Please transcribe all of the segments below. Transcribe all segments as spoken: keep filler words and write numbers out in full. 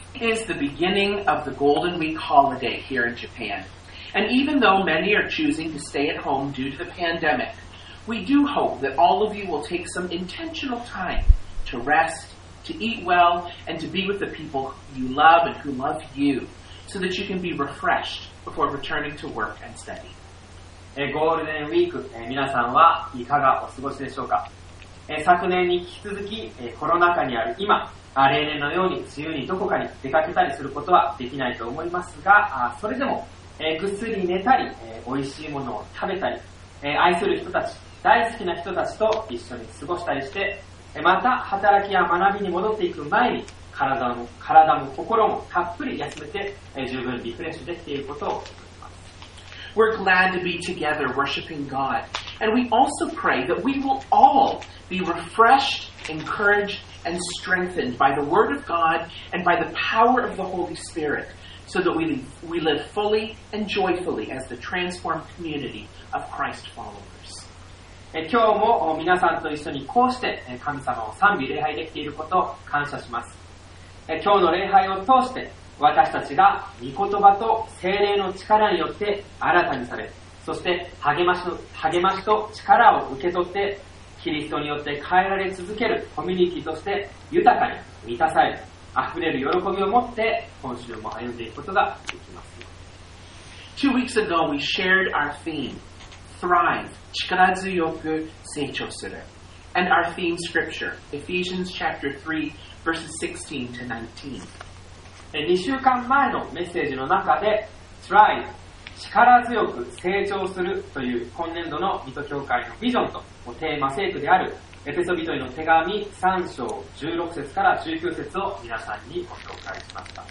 It is the beginning of the Golden Week holiday here in Japan. And even though many are choosing to stay at home due to the pandemic, we do hope that all of you will take some intentional time to rest, to eat well, and to be with the people you love and who love you, so that you can be refreshed before returning to work and study. えゴールデンウィーク、え皆さんはいかがお過ごしでしょうか。え昨年に引き続き、えコロナ禍にある今、例年のように梅雨にどこかに出かけたりすることはできないと思いますが、それでも、えぐっすり寝たり、え美味しいものを食べたり、え愛する人たち、大好きな人たちと一緒に過ごしたりして、また働きや学びに戻っていく前に体も体も心もたっぷり休めて、え十分リフレッシュできていることを思います。 We're glad to be together worshiping God, and we also pray that we will all be refreshed, encouraged, and strengthened by the Word of God and by the power of the Holy Spirit, so that we we live fully and joyfully as the transformed community of Christ followers. 今日も皆さんと一緒にこうして神様を賛美礼拝できていることを感謝します。今日の礼拝を通して私たちが御言葉と聖霊の力によって新たにされ、そして励ましの励ましと力を受け取ってキリストによって変えられ続けるコミュニティとして豊かに満たされる、溢れる喜びを持って今週も歩んでいくことができます。 Two weeks ago we shared our theme.Thrive, 力強く成長する. And our theme scripture, Ephesians chapter three, verses sixteen to nineteen. にしゅうかんまえのメッセージの中で Thrive, 力強く成長するという今年度の水戸教会のビジョンとテーマ聖句であるエペソビトへの手紙さん章じゅうろく節からじゅうきゅう節を皆さんにご紹介しました。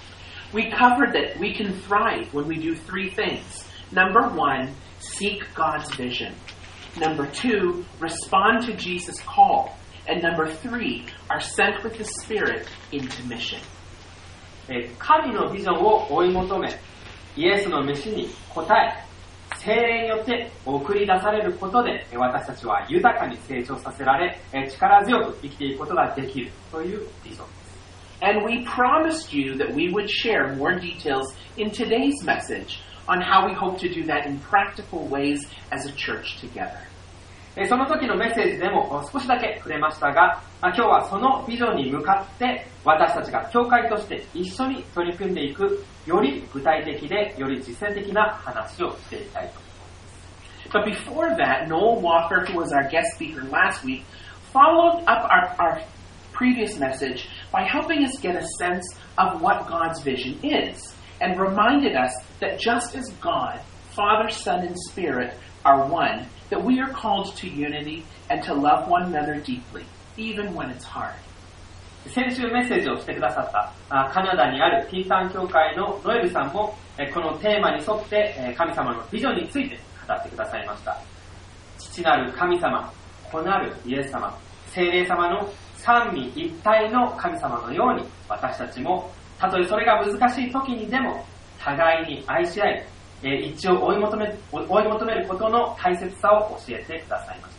We covered that we can thrive when we do three things. Number one,Seek God's vision. Number two, respond to Jesus' call. And number three, are sent with the Spirit into mission. 神のビジョンを追い求め、イエスの飯に応え、聖霊によって送り出されることで、私たちは豊かに成長させられ、力強く生きていくことができるというビジョンです。 And we promised you that we would share more details in today's message.on how we hope to do that in practical ways as a church together. その時のメッセージでも少しだけ触れましたが、今日はそのビジョンに向かって私たちが教会として一緒に取り組んでいく、より具体的でより実践的な話をしていきたいと思います。 But before that, Noel Walker, who was our guest speaker last week, followed up our, our previous message by helping us get a sense of what God's vision is.And reminded us that just as God, Father, Son, and Spirit are one, that we are called to unity and to love one another deeply, even when it's hard. 先週メッセージをしてくださったカナダにあるティータン教会のノエルさんもこのテーマに沿って神様のビジョンについて語ってくださいました。父なる神様、子なるイエス様、聖霊様の三位一体の神様のように私たちもたとえそれが難しい時にでも互いに愛し合い、一致を追い求め、追い求めることの大切さを教えてくださいました。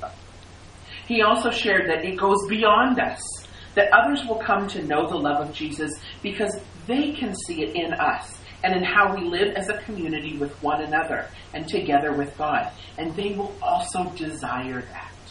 He also shared that it goes beyond us, that others will come to know the love of Jesus because they can see it in us and in how we live as a community with one another and together with God, and they will also desire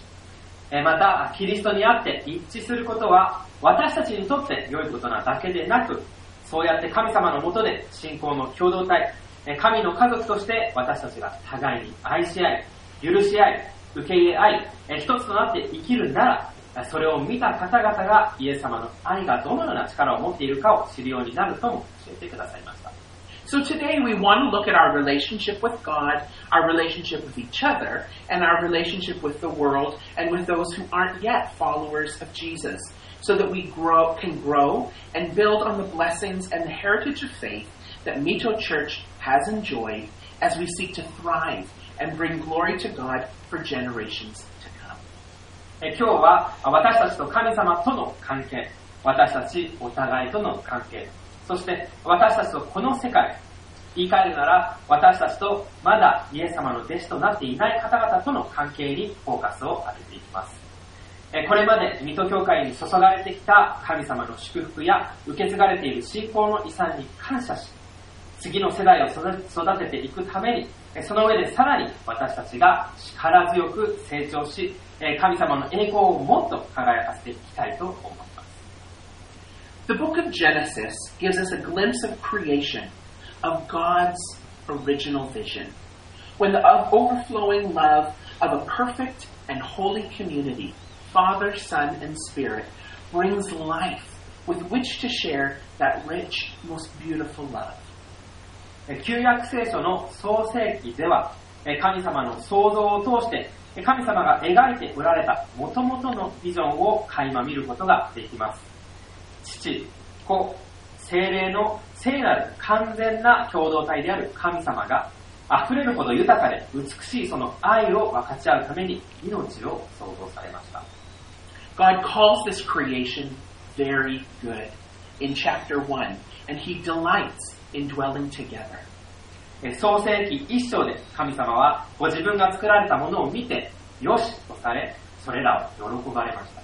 that. また、キリストにあって一致することは私たちにとって良いことなだけでなく、そうやって神様の下で信仰の共同体、神の家族として私たちが互いに愛し合い、許し合い、受け入れ合い、一つとなって生きるなら、それを見た方々がイエス様の愛がどのような力を持っているかを知るようになるとも教えてくださいました。 So today we want to look at our relationship with God, our relationship with each other, and our relationship with the world and with those who aren't yet followers of Jesus.So that we grow, can grow and build on the blessings and the heritage of faith that Mito Church has enjoyed as we seek to thrive and bring glory to God for generations to come. 今日は私たちと神様との関係、私たちお互いとの関係、そして私たちとこの世界、言い換えるなら私たちとまだイエス様の弟子となっていない方々との関係にフォーカスを当てていきます。 これまで水戸教会に注がれてきた神様の祝福や受け継がれている信仰の遺産に感謝し、次の世代を育てていくために、その上でさらに私たちが力強く成長し、神様の栄光をもっと輝かせていきたいと思います。 The book of Genesis gives us a glimpse of creation, of God's original vision, when the overflowing love of a perfect and holy community, Father, Son, and Spirit, brings life with which to share that rich, most beautiful love. 旧約聖書の創世記では、神様の創造を通して神様が描いておられた元々のビジョンを垣間見ることができます。父、子、聖霊の聖なる完全な共同体である神様が溢れるほど豊かで美しいその愛を分かち合うために命を創造されました。 God calls this creation very good in chapter one, and he delights in dwelling together. 創世記一章で神様はご自分が作られたものを見てよしとされ、それらを喜ばれました。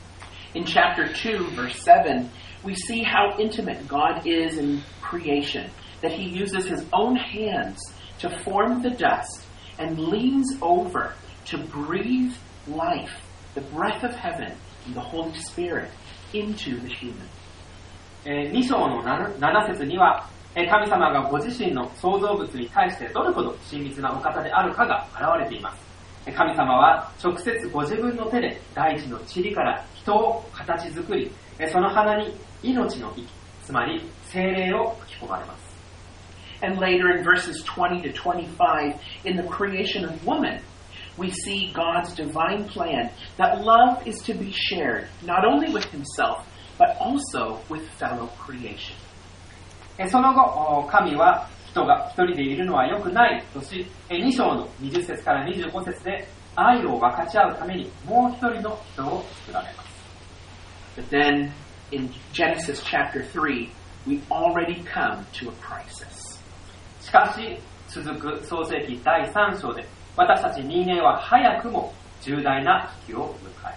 In chapter two, verse seven, we see how intimate God is in creation, that he uses his own hands to form the dust and leans over to breathe life, the breath of heaven and the Holy Spirit into the human. に章のなな節には神様がご自身の創造物に対してどれほど親密なお方であるかが現れています。神様は直接ご自分の手で大地の塵から人を形作り、その花に命の息、つまり聖霊を吹き込まれます。 And later in verses twenty to twenty-five, in the creation of woman, we see God's divine plan that love is to be shared not only with himself, but also with fellow creation. その後、神は人が一人でいるのは良くないとし、に章のにじゅっ節からにじゅうご節で愛を分かち合うためにもう一人の人を作られます。 But then in Genesis chapter three, we already come to a crisis. しかし続く創世記だいさん章で私たち人間は早くも重大な危機を迎えます。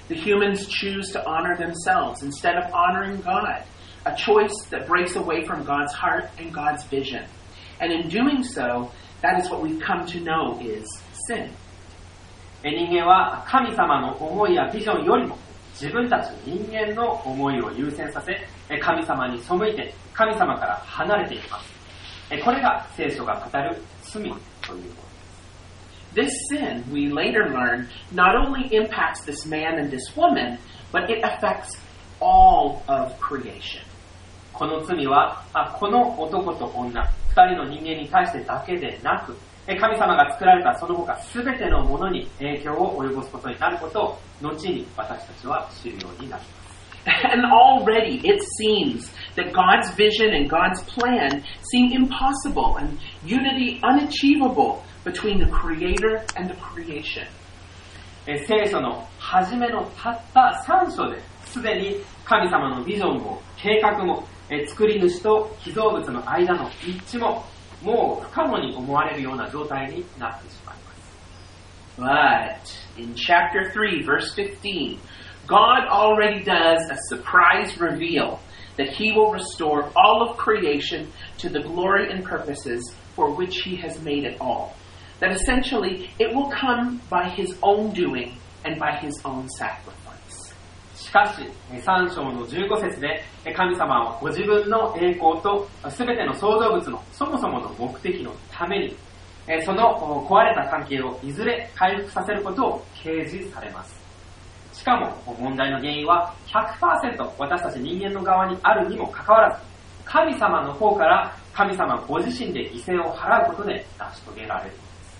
The humans choose to honor themselves instead of honoring God, a choice that breaks away from God's heart and God's vision. And in doing so, that is what we've come to know is sin. 人間は神様の思いやビジョンよりも自分たち人間の思いを優先させ、神様に背いて神様から離れていきます。これが聖書が語る罪ということです。This sin, we later learn, not only impacts this man and this woman, but it affects all of creation. この罪は、この男と女、二人の人間に対してだけでなく、神様が作られたその他すべてのものに影響を及ぼすことになることを、後に私たちは知るようになります。 And already it seems that God's vision and God's plan seem impossible and unity unachievable between the Creator and the creation. 聖書の初めのたったさん章ですでに神様のビジョンも計画も作り主と被造物の間の一致ももう不可能に思われるような状態になってしまいます。But in chapter three, verse fifteen, God already does a surprise reveal that he will restore all of creation to the glory and purposes for which he has made it all. That essentially it will come by his own doing and by his own sacrifice. しかし、さん章のじゅうご節で神様はご自分の栄光とすべての創造物のそもそもの目的のために、その壊れた関係をいずれ回復させることを掲示されます。しかも問題の原因は ひゃくパーセント 私たち人間の側にあるにもかかわらず、神様の方から神様ご自身で犠牲を払うことで成し遂げられる。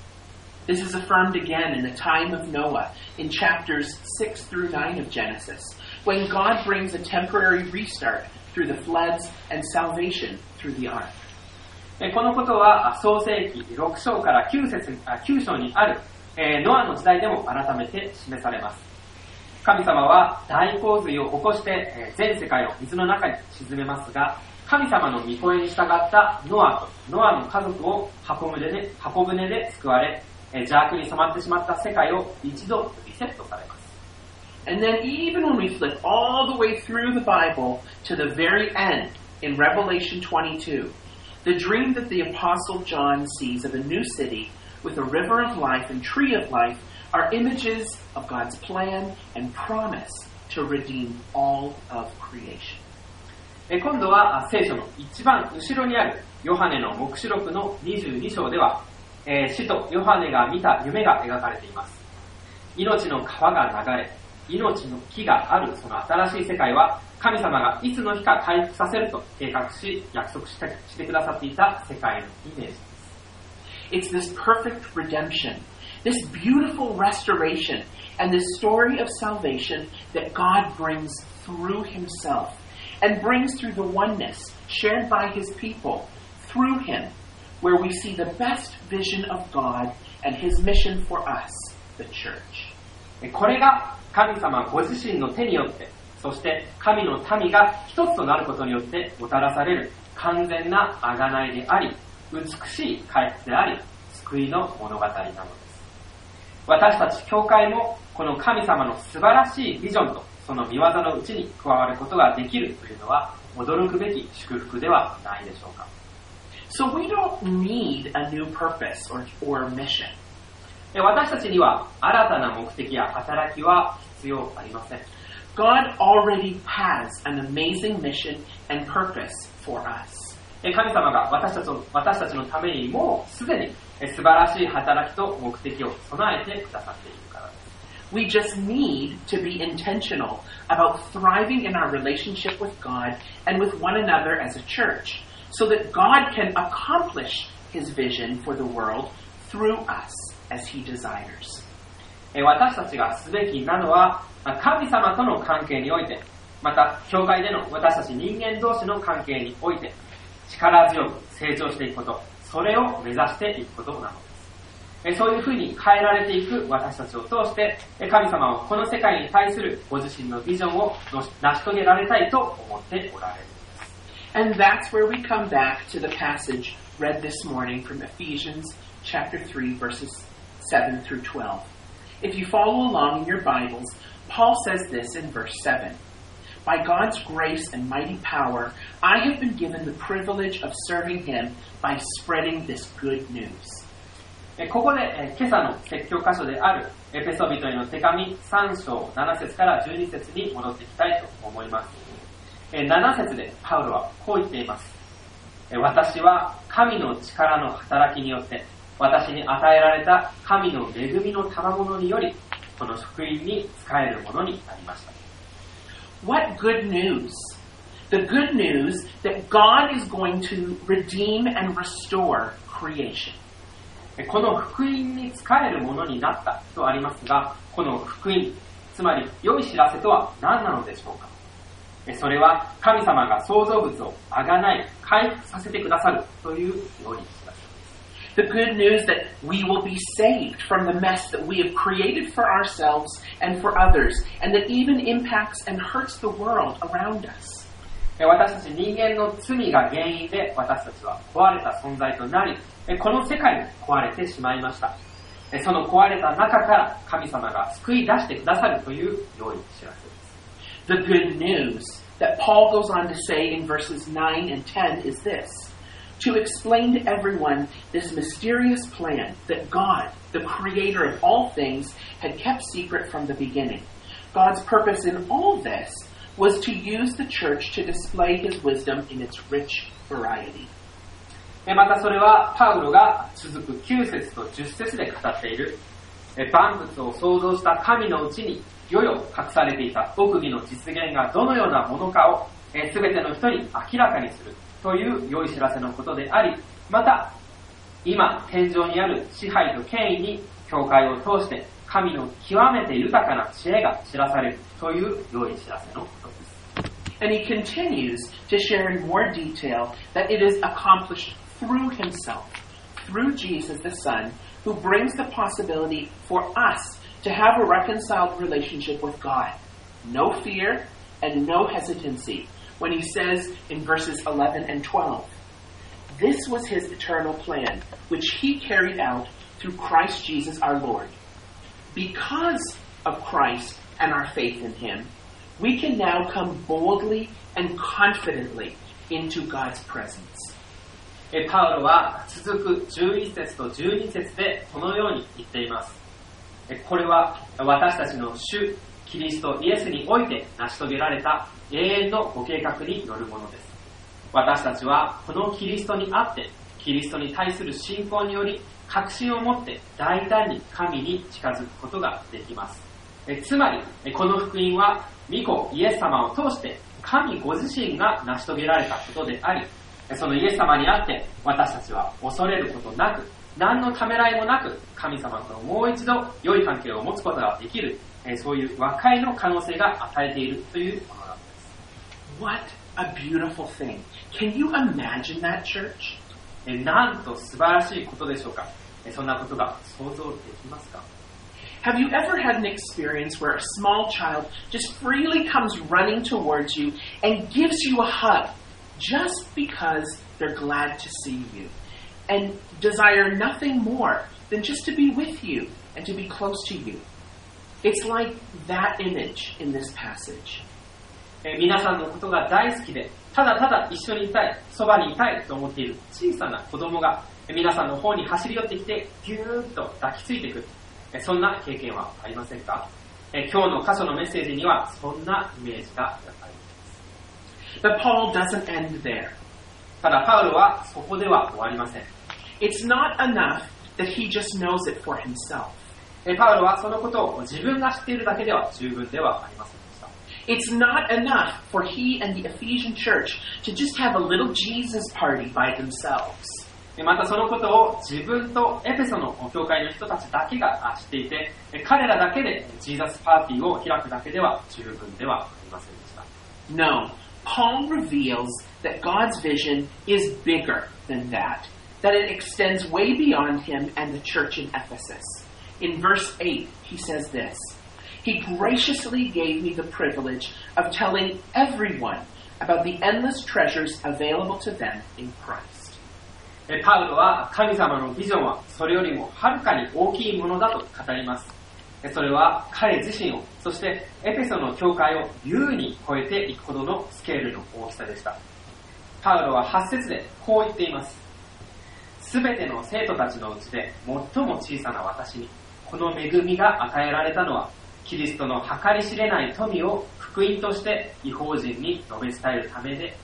This is affirmed again in the time of Noah in chapters six through nine of Genesis, when God brings a temporary restart through the floods and salvation through the ark. このことは創世記ろく章からきゅう節、きゅう章にあるノアの時代でも改めて示されます。神様は大洪水を起こして全世界を水の中に沈めますが、神様の御声に従ったノアとノアの家族を箱舟で、箱舟で救われ、邪悪に染まってしまった世界を一度リセットされます。 And then even when we flip all the way through the Bible to the very end in Revelation twenty-two, the dream that the Apostle John sees of a new city with a river of life and tree of life are images of God's plan and promise to redeem all of creation. 今度は聖書の一番後ろにあるヨハネの黙示録のにじゅうに章では、えー、使徒ヨハネが見た夢が描かれています。命の川が流れ、命の木があるその新しい世界は神様がいつの日か回復させると計画し約束して、してくださっていた世界のイメージです。 It's this perfect redemption, this beautiful restoration, and this story of salvation that God brings through himself and brings through the oneness shared by his people through him, where we see the best vision of God and his mission for us, the church. これが神様ご自身の手によって、そして神の民が一つとなることによってもたらされる完全な贖いであり、美しい回復であり、救いの物語なのです。私たち教会もこの神様の素晴らしいビジョンとその見業のうちに加わることができるというのは驚くべき祝福ではないでしょうか。 So we don't need a new purpose or, or mission. 私たちには新たな目的や働きは必要ありません。 God already has an amazing mission and purpose for us. 神様が私たちの、私たちのためにもうすでに素晴らしい働きと目的を備えてくださっているからです。 We just need to be intentional about thriving in our relationship with God and with one another as a church, so that God can accomplish his vision for the world through us as he desires. 私たちがすべきなのは神様との関係において、また教会での私たち人間同士の関係において力強く成長していくこと、それを目指していくことなのです。そういうふうに変えられていく私たちを通して神様はこの世界に対するご自身のビジョンを成し遂げられたいと思っておられるのです。 And that's where we come back to the passage read this morning from Ephesians chapter three verses seven through twelve. If you follow along in your Bibles, Paul says this in verse seven. By God's grace and mighty power, I have been given the privilege of serving him by spreading this good news. ここで今朝の説教箇所であるエペソビトへの手紙さん章なな節からじゅうに節に戻っていきたいと思います。なな節でパウロはこう言っています。私は神の力の働きによって私に与えられた神の恵みの賜物によりこの福音に使えるものになりました。 What good news! The good news that God is going to redeem and restore creation. この福音に使えるものになったとありますが、この福音、つまり良い知らせとは何なのでしょうか。それは神様が創造物をあがない回復させてくださるという良い知らせ。 The good news that we will be saved from the mess that we have created for ourselves and for others, and that even impacts and hurts the world around us. 私たち人間の罪が原因で私たちは壊れた存在となり、この世界に壊れてしまいました。その壊れた中から神様が救い出してくださるという良い知らせです。 The good news that Paul goes on to say in verses nine and ten is this.To explain to everyone this mysterious plan that God, the creator of all things, had kept secret from the beginning. God's purpose in all this was to use the church to display his wisdom in its rich variety. またそれはパウロが続くきゅう節とじゅっ節で語っている万物を創造した神のうちに世々隠されていた奥義の実現がどのようなものかを全ての人に明らかにするという良い知らせのことであり、また今天上にある支配と権威に教会を通して神の極めて豊かな知恵が知らされるという良い知らせのことです。 And he continues to share in more detail that it is accomplished through himself, through Jesus the Son, who brings the possibility for us to have a reconciled relationship with God. No fear and no hesitancy.When he says in verses eleven and twelve, this was his eternal plan, which he carried out through Christ Jesus our Lord. Because of Christ, and our faith in him, we can now come boldly and confidently into God's presence. パウロは続くじゅういち節とじゅうに節でこのように言っています。これは私たちの主キリストイエスにおいて成し遂げられた永遠のご計画によるものです。私たちはこのキリストにあってキリストに対する信仰により確信を持って大胆に神に近づくことができます。つまりこの福音は御子イエス様を通して神ご自身が成し遂げられたことであり、そのイエス様にあって私たちは恐れることなく何のためらいもなく神様ともう一度良い関係を持つことができる、そういう和解の可能性が与えているというものなんです。 What a beautiful thing. Can you imagine that, church? なんと素晴らしいことでしょうか。そんなことが想像できますか。 Have you ever had an experience where a small child just freely comes running towards you and gives you a hug just because they're glad to see you and desire nothing more than just to be with you and to be close to you? It's like that image in this passage. 皆さんのことが大好きで、ただただ一緒にいたい、そばにいたいと思っている小さな子供が皆さんの方に走り寄ってきてぎゅーっと抱きついてくる。そんな経験はありませんか。今日の箇所のメッセージにはそんなイメージがあります。 But Paul doesn't end there. ただパウロはそこでは終わりません。 It's not enough that he just knows it for himself. パウロはそのことを自分が知っているだけでは十分ではありませんでした。 It's not enough for he and the Ephesian church to just have a little Jesus party by themselves. またそのことを自分とエペソの教会の人たちだけが知っていて、彼らだけでジーザスパーティーを開くだけでは十分ではありませんでした。 No, Paul reveals that God's vision is bigger than that, that it extends way beyond him and the church in Ephesus. In verse eight, he says this, He graciously gave me the privilege of telling everyone about the endless treasures available to them in Christ. パウロは神様のビジョンはそれよりもはるかに大きいものだと語ります。それは彼自身を、そしてエペソの教会を優に超えていくほどのスケールの大きさでした。パウロははち節でこう言っています。すべての生徒たちのうちで最も小さな私にこの恵みが与えられたのは、キリストの計り知れない富を福音として異邦人に述べ伝えるためで、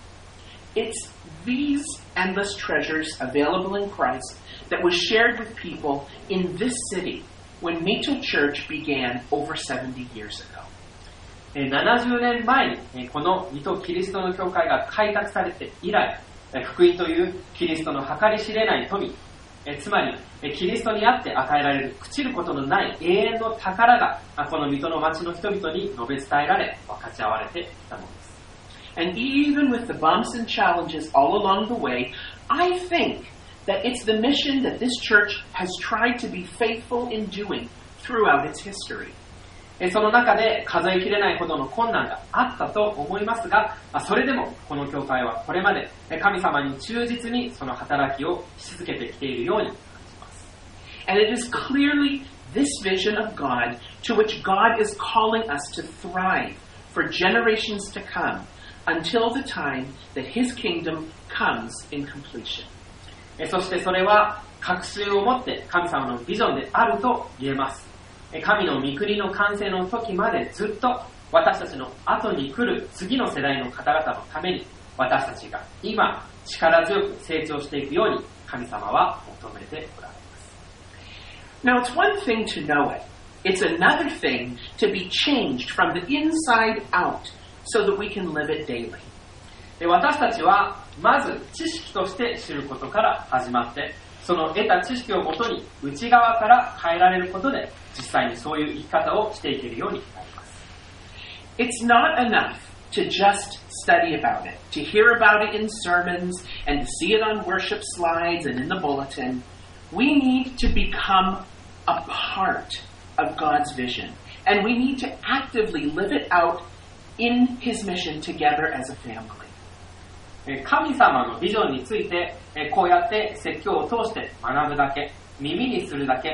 It's these endless treasures available in Christ that was shared with people in this city when Mito Church began over seventy years ago. ななじゅうねんまえにこの水戸キリストの教会が開拓されて以来、福音というキリストの計り知れない富、つまりキリストにあって与えられる朽ちることのない永遠の宝がこの水戸の町の人々に述べ伝えられ分かち合われていたのです。 And even with the bumps and challenges all along the way, I think that it's the mission that this church has tried to be faithful in doing throughout its history. その中で数えきれないほどの困難があったと思いますが、それでもこの教会はこれまで神様に忠実にその働きをし続けてきているように感じます。 And it is clearly this vision of God to which God is calling us to thrive for generations to come until the time that His kingdom comes in completion. そしてそれは確信を持って神様のビジョンであると言えます。神の御国の完成の時までずっと私たちの後に来る次の世代の方々のために私たちが今力強く成長していくように神様は求めておられます。 Now it's one thing to know it. It's another thing to be changed from the inside out so that we can live it daily. 私たちはまず知識として知ることから始まって、その得た知識をもとに内側から変えられることで実際にそういう生き方をしていけるようになります。 It's not enough to just study about it, to hear about it in sermons and to see it on worship slides and in the bulletin. We need to become a part of God's vision, and we need to actively live it out in His mission together as a family. 神様のビジョンについてこうやって説教を通して学ぶだけ、耳にするだけ、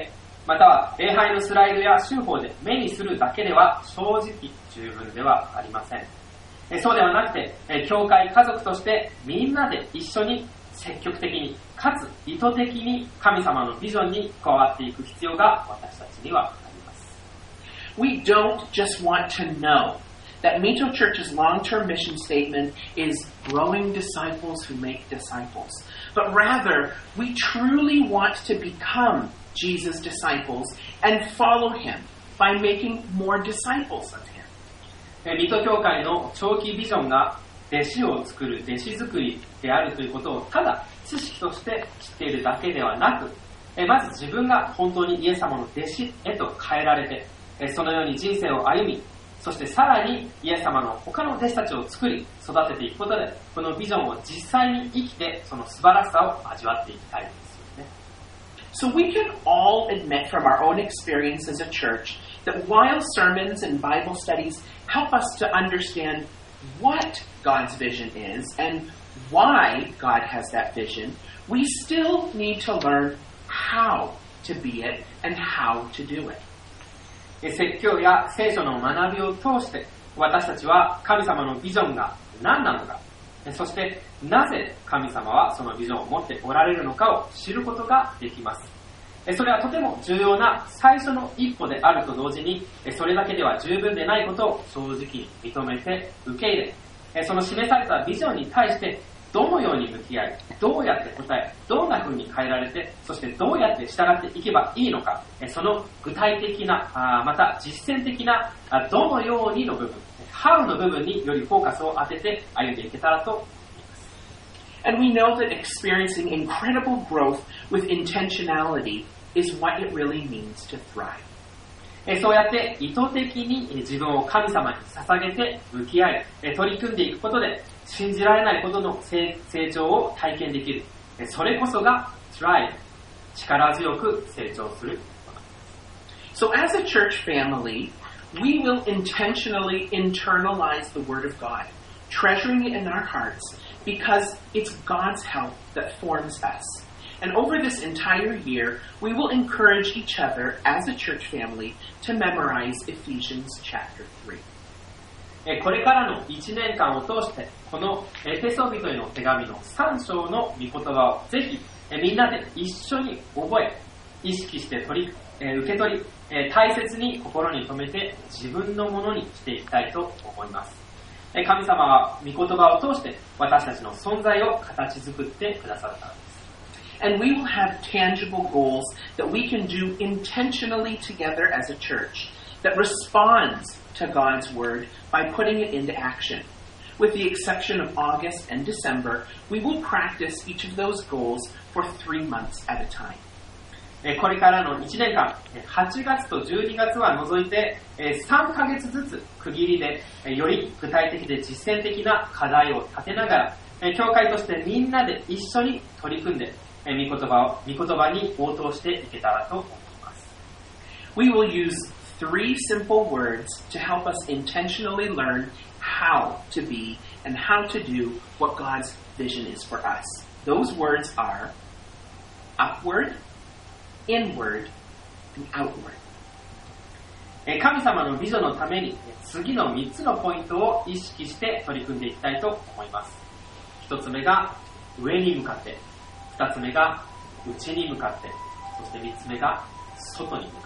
または礼拝のスライドや手法で目にするだけでは正直十分ではありません。そうではなくて、教会家族としてみんなで一緒に積極的にかつ意図的に神様のビジョンに加わっていく必要が私たちにはあります。 We don't just want to know that Mito Church's long-term mission statement is growing disciples who make disciples, but rather we truly want to become Jesus' disciples and follow him by making more disciples of him. 水戸教会の長期ビジョンが弟子を作る弟子作りであるということをただ知識として知っているだけではなく、まず自分が本当にイエス様の弟子へと変えられて、そのように人生を歩み、そしてさらにイエス様の他の弟子たちを作り育てていくことで、このビジョンを実際に生きてその素晴らしさを味わっていきたいですよね。 So we can all admit from our own experience as a church that while sermons and Bible studies help us to understand what God's vision is and why God has that vision, we still need to learn how to be it and how to do it. 説教や聖書の学びを通して私たちは神様のビジョンが何なのか、そしてなぜ神様はそのビジョンを持っておられるのかを知ることができます。それはとても重要な最初の一歩であると同時に、それだけでは十分でないことを正直に認めて受け入れ、その示されたビジョンに対してどのように向き合い、どうやって答え、どんな風に変えられて、そしてどうやって従っていけばいいのか、その具体的な、また実践的などのようにの部分、How の部分によりフォーカスを当てて歩んでいけたらと思います。 And we know that experiencing incredible growth with intentionality is what it really means to thrive. そうやって意図的に自分を神様に捧げて向き合い、取り組んでいくことで信じられないほどの成長を体験できる。それこそが thrive、力強く成長する。 So as a church family, we will intentionally internalize the Word of God, treasuring it in our hearts because it's God's help that forms us. And over this entire year, we will encourage each other as a church family to memorize Ephesians chapter three. これからのいちねんかんを通して、このエペソビトへの手紙のさん章の御言葉をぜひみんなで一緒に覚え、意識して取り、受け取り、大切に心に留めて自分のものにしていきたいと思います。神様は御言葉を通して私たちの存在を形作ってくださるからです。 And we will have tangible goals that we can do intentionally together as a church that responds to God's Word by putting it into action. With the exception of August and December, we will practice each of those goals for three months at a time. これからのいちねんかん、はちがつとじゅうにがつは除いてさんかげつずつ区切りでより具体的で実践的な課題を立てながら、教会としてみんなで一緒に取り組んで御言葉を、御言葉に応答していけたらと思います。 We will use three simple words to help us intentionally learn how to be and how to do what God's vision is for us. Those words are upward, inward, and outward. 神様のビジョンのために次のみっつのポイントを意識して取り組んでいきたいと思います。ひとつめが上に向かって、ふたつめが内に向かって、そしてみっつめが外に向かって。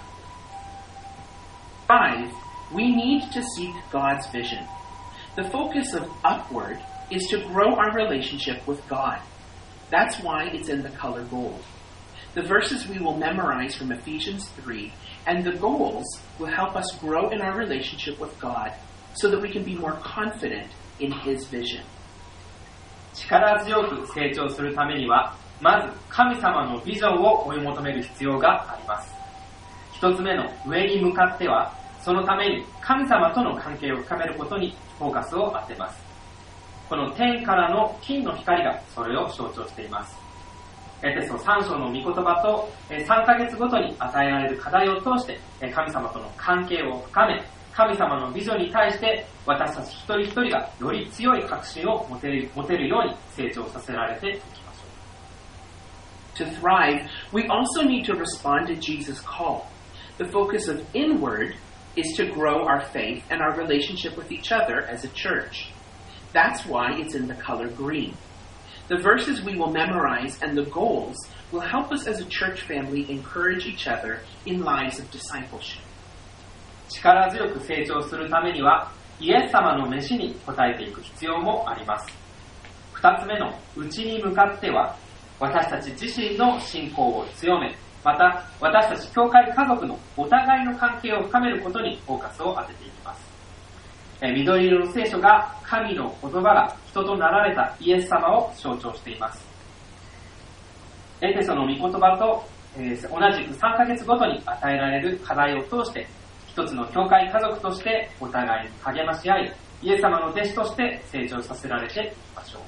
Five, we need to seek God's vision. The focus of upward is to grow our relationship with God. That's why it's in the color gold. The verses we will memorize from Ephesians three and the goals will help us grow in our relationship with God so that we can be more confident in His vision. 力強く成長するためには、まず神様のビジョンを追い求める必要があります。一つ目の上に向かっては、そのために神様との関係を深めることにフォーカスを当てます。この天からの金の光がそれを象徴しています。エペソさん章の御言葉とさんかげつごとに与えられる課題を通して神様との関係を深め、神様のビジョンに対して私たち一人一人がより強い確信を持てる、持てるように成長させられていきます。 to thrive, we also need to respond to Jesus' call. The focus of inward is to grow our faith and our relationship with each other as a church. That's why it's in the color green. The verses we will memorize and the goals will help us as a church family encourage each other in lives of discipleship. 力強く成長するためには、イエス様の召しに応えていく必要もあります。二つ目の内に向かっては、私たち自身の信仰を強め、また私たち教会家族のお互いの関係を深めることにフォーカスを当てていきます。え緑色の聖書が神の言葉が人となられたイエス様を象徴しています。エペソの御言葉と、えー、同じくさんかげつごとに与えられる課題を通して一つの教会家族としてお互いに励まし合い、イエス様の弟子として成長させられていきましょう。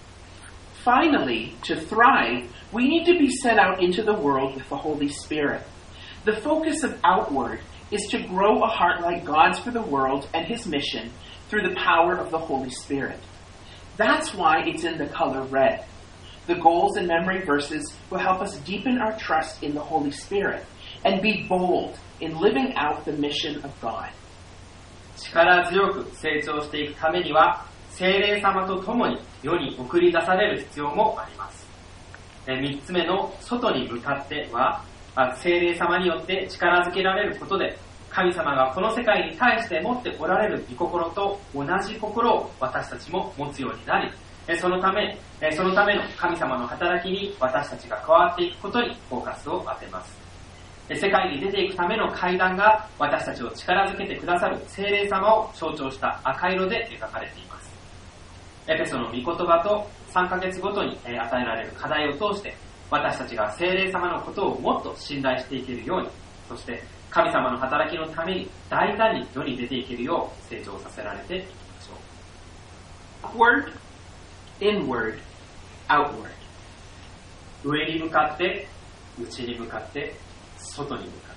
Finally, to thrive, we need to be sent out into the world with the Holy Spirit. The focus of outward is to grow a heart like God's for the world and His mission through the power of the Holy Spirit. That's why it's in the color red. The goals and memory verses will help us deepen our trust in the Holy Spirit and be bold in living out the mission of God. 力強く成長していくためには、聖霊様と共に世に送り出される必要もあります。三つ目の外に向かっては、聖霊様によって力づけられることで、神様がこの世界に対して持っておられる御心と同じ心を私たちも持つようになり、そのため、そのための神様の働きに私たちが加わっていくことにフォーカスを当てます。世界に出ていくための階段が私たちを力づけてくださる聖霊様を象徴した赤色で描かれています。エペソの御言葉とさんかげつごとに与えられる課題を通して私たちが聖霊様のことをもっと信頼していけるように、そして神様の働きのために大胆に世に出ていけるよう成長させられていきましょう。 Upward, inward, outward. 上に向かって、内に向かって、外に向かって。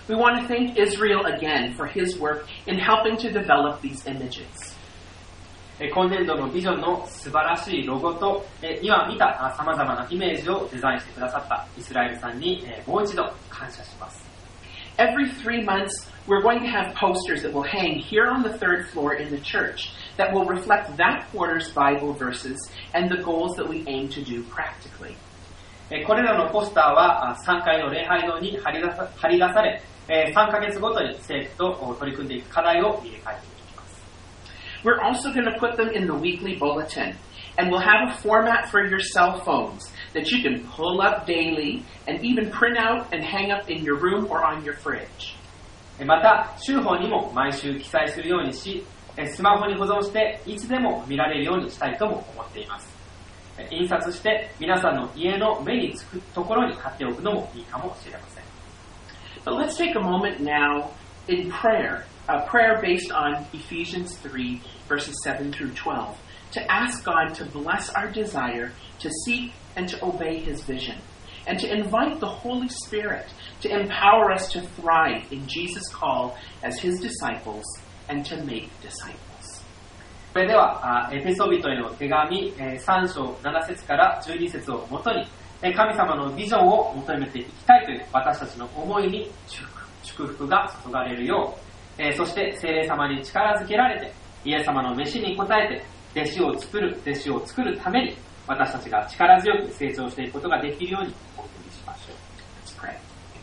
We want to thank Israel again for his work in helping to develop these images. 今年度のビジョンの素晴らしいロゴと、今見た様々なイメージをデザインしてくださったイスラエルさんにもう一度感謝します。 Every three months, we're going to have posters that will hang here on the third floor in the church that will reflect that quarter's Bible verses and the goals that we aim to do practically. これらのポスターはさんかいの礼拝堂に貼り出さ、貼り出され、さんかげつごとに生徒と取り組んでいく課題を入れ替えていきます。 We're also going to put them in the weekly bulletin, and we'll have a format for your cell phones that you can pull up daily and even print out and hang up in your room or on your fridge. また、週報にも毎週記載するようにし、スマホに保存していつでも見られるようにしたいとも思っています。印刷して皆さんの家の目につくところに貼っておくのもいいかもしれません。 But let's take a moment now in prayer, a prayer based on Ephesians three, verses seven through twelve, to ask God to bless our desire to seek and to obey His vision, and to invite the Holy Spirit to empower us to thrive in Jesus' call as His disciples and to make disciples. それでは、エペソビトへの手紙さん章なな節からじゅうに節をもとに、神様のビジョンを求めていきたいという私たちの思いに祝福が注がれるよう、そして聖霊様に力づけられて、イエス様の召しに応えて、弟子を作る、弟子を作るために、私たちが力強く成長していくことができるようにお祈りしましょう。Let's pray.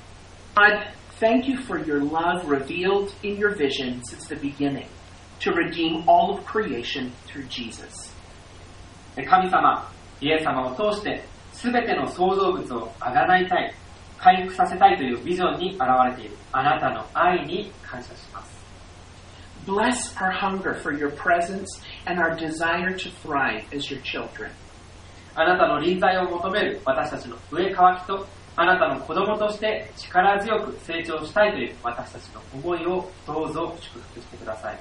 God, thank you for your love revealed in your vision since the beginning, to redeem all of creation through Jesus. 神様、イエス様を通して、すべての創造物をあがないたい、回復させたいというビジョンに現れているあなたの愛に感謝します。 Bless our hunger for your presence and our desire to thrive as your children. あなたの臨在を求める私たちの上渇きと、あなたの子供として力強く成長したいという私たちの思いをどうぞ祝福してください。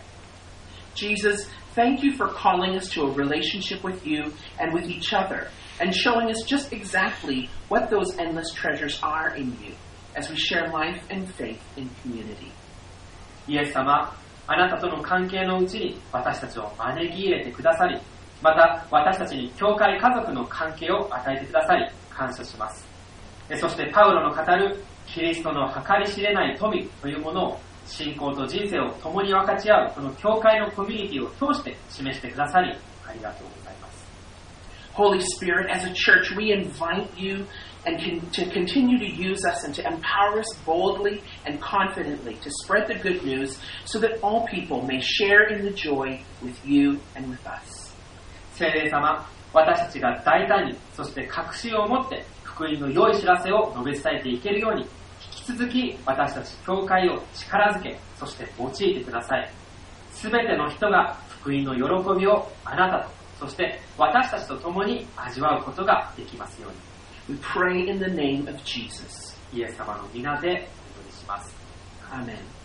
Jesus, thank you for calling us to a relationship with you and with each other, and showing us just exactly what those endless treasures are in you as we share life and faith in community. イエス様、あなたとの関係のうちに私たちを招き入れてくださり、また私たちに教会家族の関係を与えてくださり、 感謝します。そしてパウロの語るキリストの計り知れない富というものを信仰と人生を共に分かち合うこの教会のコミュニティを通して示してくださりありがとうございます。 Holy Spirit, as a church, we invite you and can, to continue to use us and to empower us boldly and confidently to spread the good news so that all people may share in the joy with you and with us. 聖霊様、私たちが大胆に、そして確信を持って福音の良い知らせを述べ伝えていけるように、引き続き私たち教会を力づけ、そして用いてください。すべての人が福音の喜びをあなたと、そして私たちと共に味わうことができますように。 We pray in the name of Jesus. イエス様の皆でお祈りします。 Amen.